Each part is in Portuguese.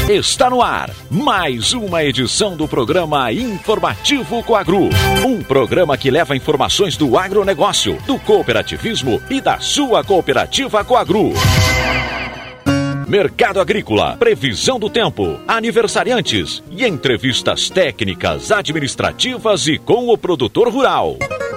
Está no ar mais uma edição do programa Informativo Coagro. Um programa que leva informações do agronegócio, do cooperativismo e da sua cooperativa Coagro. Mercado agrícola, previsão do tempo, aniversariantes e entrevistas técnicas, administrativas e com o produtor rural.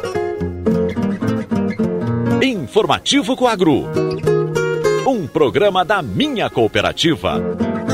Informativo Coagro. Um programa da minha cooperativa.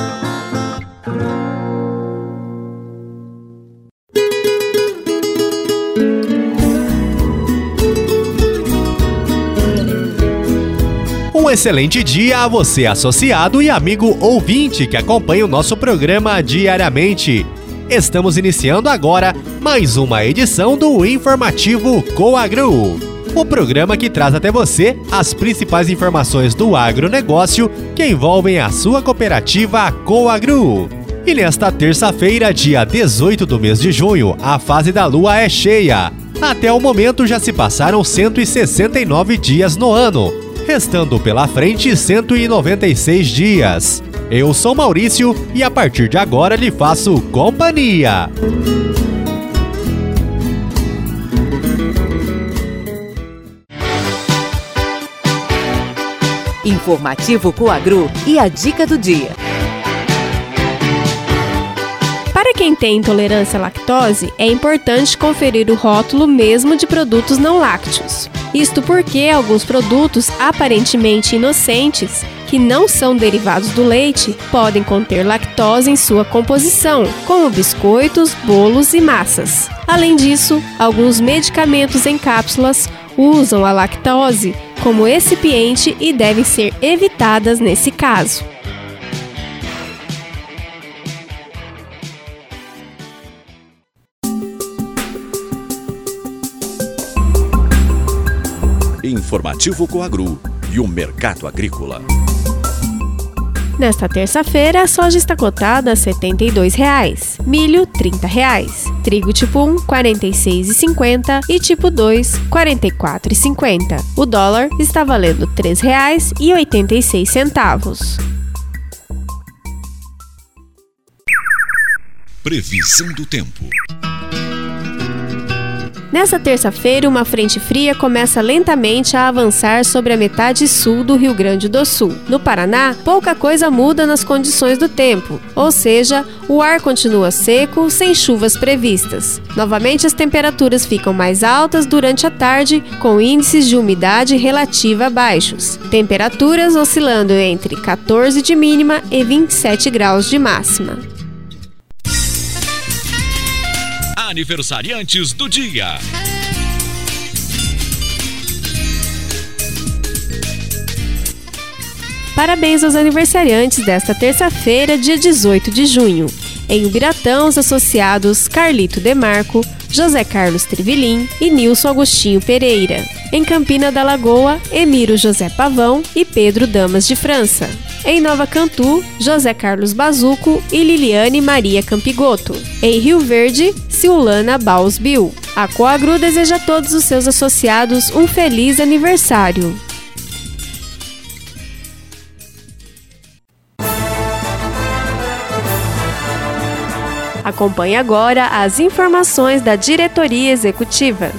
Um excelente dia a você, associado e amigo ouvinte que acompanha o nosso programa diariamente. Estamos iniciando agora mais uma edição do Informativo Coagro, o programa que traz até você as principais informações do agronegócio que envolvem a sua cooperativa Coagro. E nesta terça-feira, dia 18 do mês de junho, a fase da lua é cheia. Até o momento já se passaram 169 dias no ano, restando pela frente 196 dias. Eu sou Maurício e a partir de agora lhe faço companhia. Informativo Coagro e a dica do dia. Para quem tem intolerância à lactose, é importante conferir o rótulo mesmo de produtos não lácteos. Isto porque alguns produtos aparentemente inocentes, que não são derivados do leite, podem conter lactose em sua composição, como biscoitos, bolos e massas. Além disso, alguns medicamentos em cápsulas usam a lactose como excipiente e devem ser evitadas nesse caso. Informativo Coagro e o mercado agrícola. Nesta terça-feira, a soja está cotada a R$ 72,00, milho R$ 30,00, trigo tipo 1 R$ 46,50 e tipo 2 R$ 44,50. O dólar está valendo R$ 3,86. Previsão do tempo. Nessa terça-feira, uma frente fria começa lentamente a avançar sobre a metade sul do Rio Grande do Sul. No Paraná, pouca coisa muda nas condições do tempo, ou seja, o ar continua seco, sem chuvas previstas. Novamente, as temperaturas ficam mais altas durante a tarde, com índices de umidade relativa baixos. Temperaturas oscilando entre 14 de mínima e 27 graus de máxima. Aniversariantes do dia. Parabéns aos aniversariantes desta terça-feira, dia 18 de junho. Em Ubiratã, os associados Carlito Demarco, José Carlos Trivilin e Nilson Agostinho Pereira. Em Campina da Lagoa, Emiro José Pavão e Pedro Damas de França. Em Nova Cantu, José Carlos Bazuco e Liliane Maria Campigoto. Em Rio Verde, Silana Bausbil. A Coagro deseja a todos os seus associados um feliz aniversário. Acompanhe agora as informações da diretoria executiva.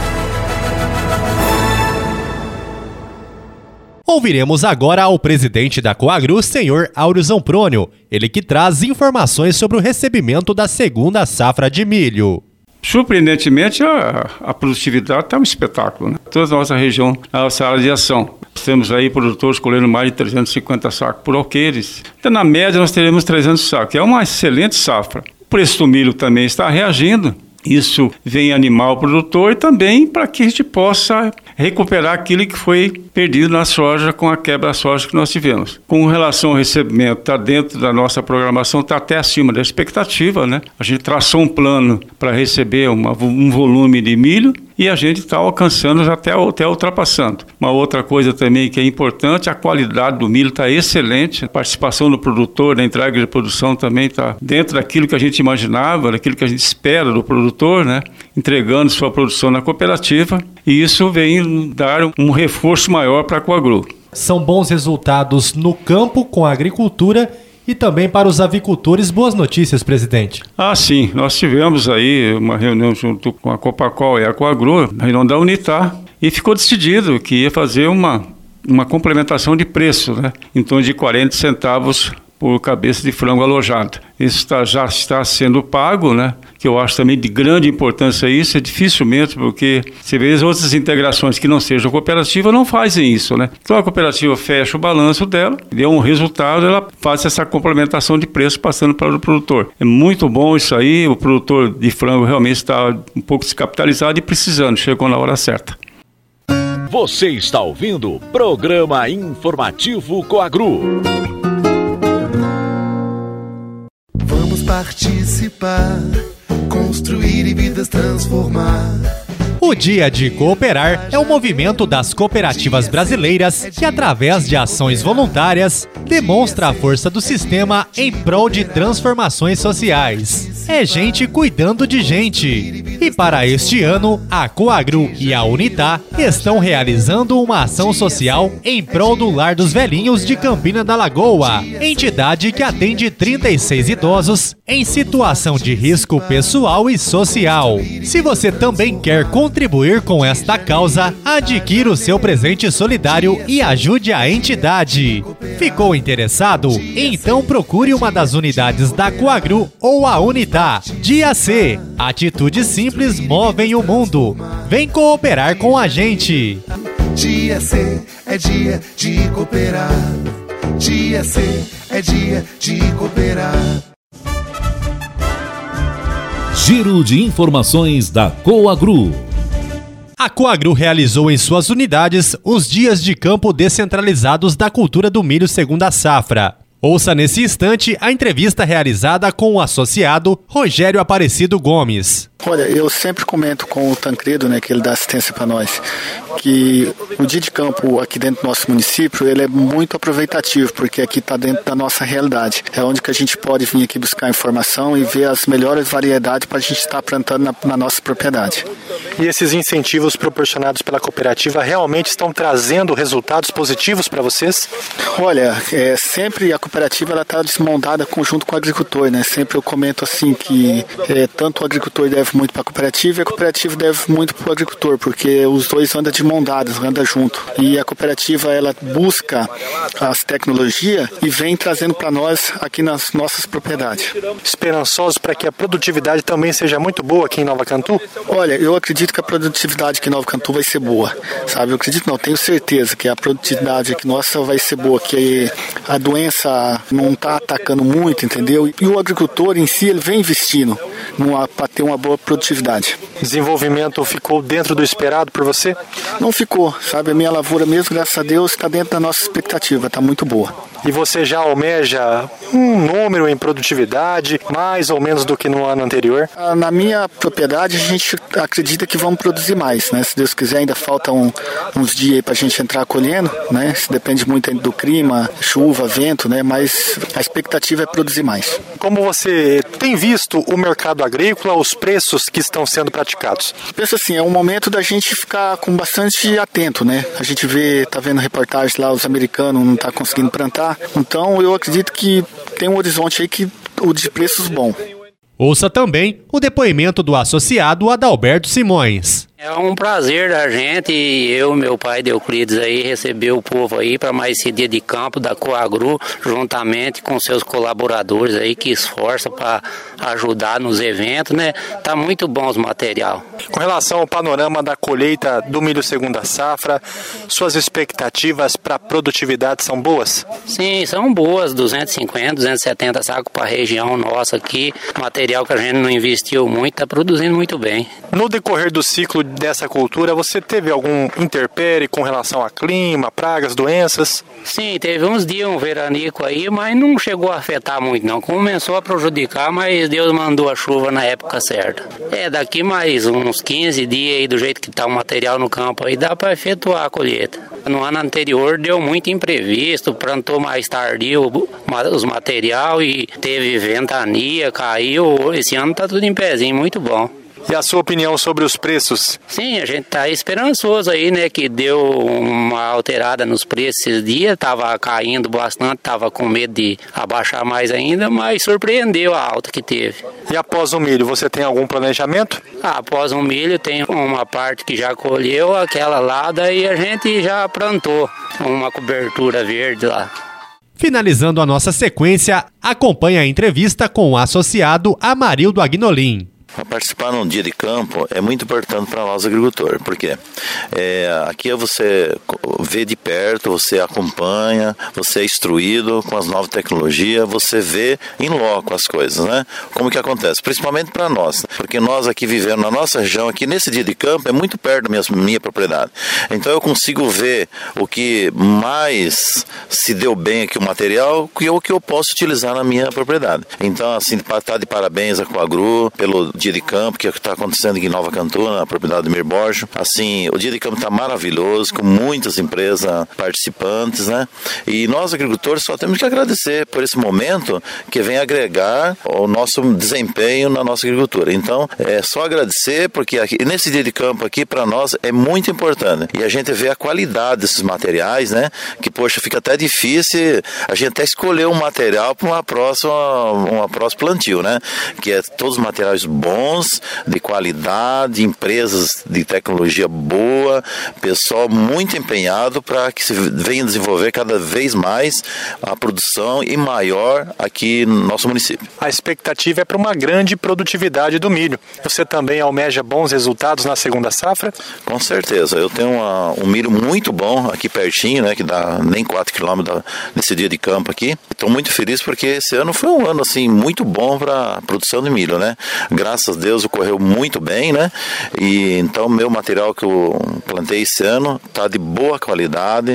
Ouviremos agora o presidente da Coagro, senhor Áureo Zamprônio, ele que traz informações sobre o recebimento da segunda safra de milho. Surpreendentemente, a produtividade está um espetáculo, né? Toda a nossa região, a nossa área de ação. Temos aí produtores colhendo mais de 350 sacos por alqueires. Então, na média, nós teremos 300 sacos, que é uma excelente safra. O preço do milho também está reagindo. Isso vem animar o produtor e também para que a gente possa recuperar aquilo que foi perdido na soja com a quebra da soja que nós tivemos. Com relação ao recebimento, está dentro da nossa programação, está até acima da expectativa, né? A gente traçou um plano para receber um volume de milho e a gente está alcançando até ultrapassando. Uma outra coisa também que é importante, a qualidade do milho está excelente, a participação do produtor na entrega de produção também está dentro daquilo que a gente imaginava, daquilo que a gente espera do produtor, né? Entregando sua produção na cooperativa, e isso vem dar um reforço maior para a Coagro. São bons resultados no campo com a agricultura e também para os avicultores. Boas notícias, presidente. Sim, nós tivemos aí uma reunião junto com a Copacol e a Coagro, na reunião da Unitar, e ficou decidido que ia fazer uma complementação de preço, né? Em torno de 40 centavos por cabeça de frango alojado. Isso já está sendo pago, né? Que eu acho também de grande importância isso, é dificilmente, porque você vê as outras integrações que não sejam cooperativa não fazem isso, né? Então a cooperativa fecha o balanço dela, deu um resultado, ela faz essa complementação de preço passando para o produtor. É muito bom isso aí, o produtor de frango realmente está um pouco descapitalizado e precisando, chegou na hora certa. Você está ouvindo o Programa Informativo Coagro. Vamos participar, construir e vidas transformar. O Dia de Cooperar é um movimento das cooperativas brasileiras que, através de ações voluntárias, demonstra a força do sistema em prol de transformações sociais. É gente cuidando de gente. E para este ano, a Coagro e a Unitar estão realizando uma ação social em prol do Lar dos Velhinhos de Campina da Lagoa, entidade que atende 36 idosos em situação de risco pessoal e social. Se você também quer contribuir com esta causa, adquira o seu presente solidário e ajude a entidade. Ficou interessado? Então procure uma das unidades da Coagro ou a Unitar. Dia C. Atitudes simples movem o mundo. Vem cooperar com a gente. Dia C é dia de cooperar. Dia C é dia de cooperar. Giro de informações da Coagro. A Coagro realizou em suas unidades os dias de campo descentralizados da cultura do milho segunda safra. Ouça nesse instante a entrevista realizada com o associado Rogério Aparecido Gomes. Olha, eu sempre comento com o Tancredo, né, que ele dá assistência para nós, que o dia de campo aqui dentro do nosso município, ele é muito aproveitativo, porque aqui está dentro da nossa realidade. É onde que a gente pode vir aqui buscar informação e ver as melhores variedades para a gente estar plantando na nossa propriedade. E esses incentivos proporcionados pela cooperativa realmente estão trazendo resultados positivos para vocês? Olha, sempre a cooperativa está desmontada junto com o agricultor, né? Sempre eu comento assim que tanto o agricultor deve muito para a cooperativa e a cooperativa deve muito para o agricultor, porque os dois andam de mão dadas, andam junto. E a cooperativa ela busca as tecnologias e vem trazendo para nós aqui nas nossas propriedades. Esperançosos para que a produtividade também seja muito boa aqui em Nova Cantu? Olha, eu acredito que a produtividade aqui em Nova Cantu vai ser boa, sabe? Eu acredito não, tenho certeza que a produtividade aqui nossa vai ser boa, que a doença não está atacando muito, entendeu? E o agricultor em si, ele vem investindo para ter uma boa produtividade. Desenvolvimento ficou dentro do esperado por você? Não ficou, sabe? A minha lavoura mesmo, graças a Deus, está dentro da nossa expectativa, está muito boa. E você já almeja um número em produtividade, mais ou menos do que no ano anterior? Na minha propriedade, a gente acredita que vamos produzir mais, né? Se Deus quiser, ainda faltam uns dias aí para a gente entrar colhendo, né? Isso depende muito do clima, chuva, vento, né? Mas a expectativa é produzir mais. Como você tem visto o mercado agrícola, os preços que estão sendo praticados? Penso assim, é um momento da gente ficar com bastante atento, né? A gente tá vendo reportagens lá, os americanos não estão conseguindo plantar. Então eu acredito que tem um horizonte aí de preços bom. Ouça também o depoimento do associado Adalberto Simões. É um prazer da gente, eu e meu pai Euclides aí, receber o povo aí para mais esse dia de campo da Coagro, juntamente com seus colaboradores aí que esforçam para ajudar nos eventos, né? Tá muito bom os material. Com relação ao panorama da colheita do milho segunda safra, suas expectativas para a produtividade são boas? Sim, são boas, 250, 270 sacos para a região nossa aqui, material que a gente não investiu muito, tá produzindo muito bem. No decorrer do ciclo dessa cultura, você teve algum interpério com relação a clima, pragas, doenças? Sim, teve uns dias um veranico aí, mas não chegou a afetar muito não. Começou a prejudicar, mas Deus mandou a chuva na época certa. Daqui mais uns 15 dias aí, do jeito que tá o material no campo aí, dá para efetuar a colheita. No ano anterior deu muito imprevisto, plantou mais tardio os material e teve ventania, caiu. Esse ano tá tudo em pezinho, muito bom. E a sua opinião sobre os preços? Sim, a gente tá esperançoso aí, né, que deu uma alterada nos preços esses dias, tava caindo bastante, tava com medo de abaixar mais ainda, mas surpreendeu a alta que teve. E após o milho, você tem algum planejamento? Após o milho tem uma parte que já colheu, aquela lá, daí a gente já plantou uma cobertura verde lá. Finalizando a nossa sequência, acompanhe a entrevista com o associado Amarildo Agnolin. Participar num dia de campo é muito importante para nós agricultores, porque aqui você vê de perto, você acompanha, você é instruído com as novas tecnologias, você vê em loco as coisas, né? Como que acontece, principalmente para nós, porque nós aqui vivendo na nossa região, aqui nesse dia de campo é muito perto da minha propriedade, então eu consigo ver o que mais se deu bem aqui o material e o que eu posso utilizar na minha propriedade. Então assim, tá de parabéns a Coagru pelo dia de campo que está acontecendo aqui em Nova Cantuna, na propriedade do Mir Borges. Assim, o dia de campo está maravilhoso, com muitas empresas participantes, né? E nós, agricultores, só temos que agradecer por esse momento que vem agregar o nosso desempenho na nossa agricultura. Então, é só agradecer, porque aqui, nesse dia de campo aqui, para nós, é muito importante. E a gente vê a qualidade desses materiais, né? Que, poxa, fica até difícil a gente até escolher um material para uma próxima plantio, né? Que é todos os materiais bons, de qualidade, empresas de tecnologia boa, pessoal muito empenhado para que se venha desenvolver cada vez mais a produção e maior aqui no nosso município. A expectativa é para uma grande produtividade do milho. Você também almeja bons resultados na segunda safra? Com certeza. Eu tenho um milho muito bom aqui pertinho, né, que dá nem 4 km nesse dia de campo aqui. Estou muito feliz porque esse ano foi um ano assim, muito bom para a produção de milho, né? Graças a Deus ocorreu muito bem, né? E então meu material que eu plantei esse ano está de boa qualidade,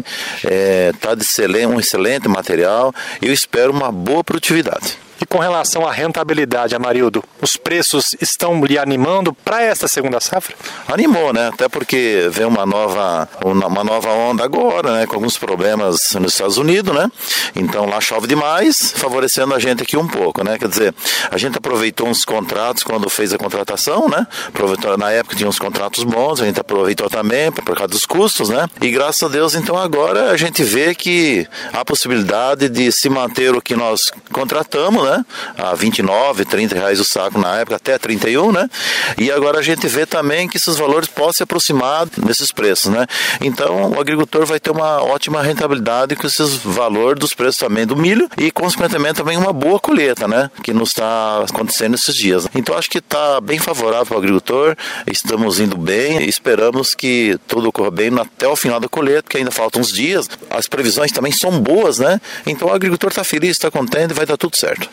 está de um excelente material e eu espero uma boa produtividade. E com relação à rentabilidade, Amarildo, os preços estão lhe animando para essa segunda safra? Animou, né? Até porque vem uma nova onda agora, né? Com alguns problemas nos Estados Unidos, né? Então lá chove demais, favorecendo a gente aqui um pouco, né? Quer dizer, a gente aproveitou uns contratos quando fez a contratação, né? Na época tinha uns contratos bons, a gente aproveitou também por causa dos custos, né? E graças a Deus, então agora a gente vê que há possibilidade de se manter o que nós contratamos, né? A R$29, R$30 o saco na época, até 31, né? E agora a gente vê também que esses valores podem se aproximar desses preços, né? Então o agricultor vai ter uma ótima rentabilidade com esses valores dos preços também do milho e consequentemente também uma boa colheita, né? Que nos está acontecendo esses dias. Então acho que está bem favorável para o agricultor, estamos indo bem e esperamos que tudo ocorra bem até o final da colheita, porque ainda faltam uns dias, as previsões também são boas, né? Então o agricultor está feliz, está contente e vai dar tudo certo.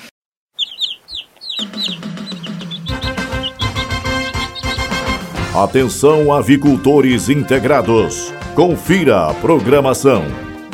Atenção, avicultores integrados. Confira a programação.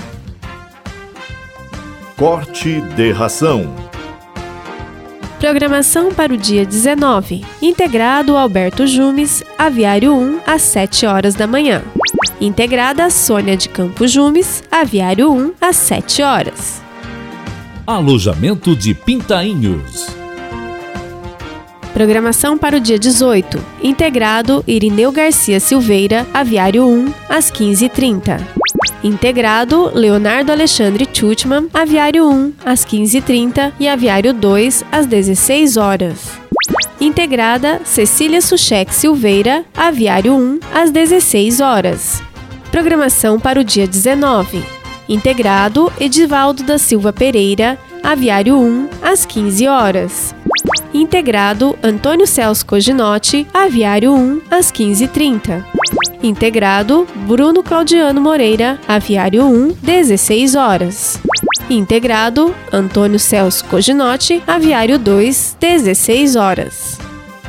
Corte de ração. Programação para o dia 19. Integrado Alberto Jumes, Aviário 1, às 7 horas da manhã. Integrada Sônia de Campos Jumes, Aviário 1, às 7 horas. Alojamento de Pintainhos. Programação para o dia 18. Integrado Irineu Garcia Silveira, Aviário 1, às 15h30. Integrado Leonardo Alexandre Tchutman, Aviário 1, às 15h30 e Aviário 2, às 16 horas. Integrada Cecília Suchek Silveira, Aviário 1, às 16 horas. Programação para o dia 19. Integrado Edivaldo da Silva Pereira, Aviário 1, às 15 horas. Integrado Antônio Celso Coginotti, Aviário 1, às 15h30. Integrado Bruno Claudiano Moreira, Aviário 1, 16 horas. Integrado Antônio Celso Coginotti, Aviário 2, 16 horas.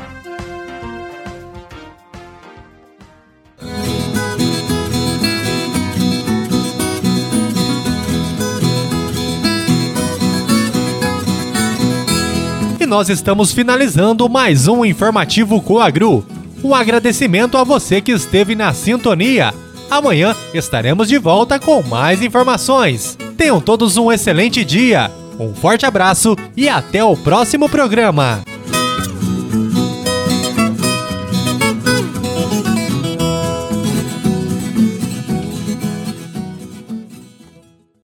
Nós estamos finalizando mais um informativo Coagru. Um agradecimento a você que esteve na sintonia. Amanhã estaremos de volta com mais informações. Tenham todos um excelente dia, um forte abraço e até o próximo programa.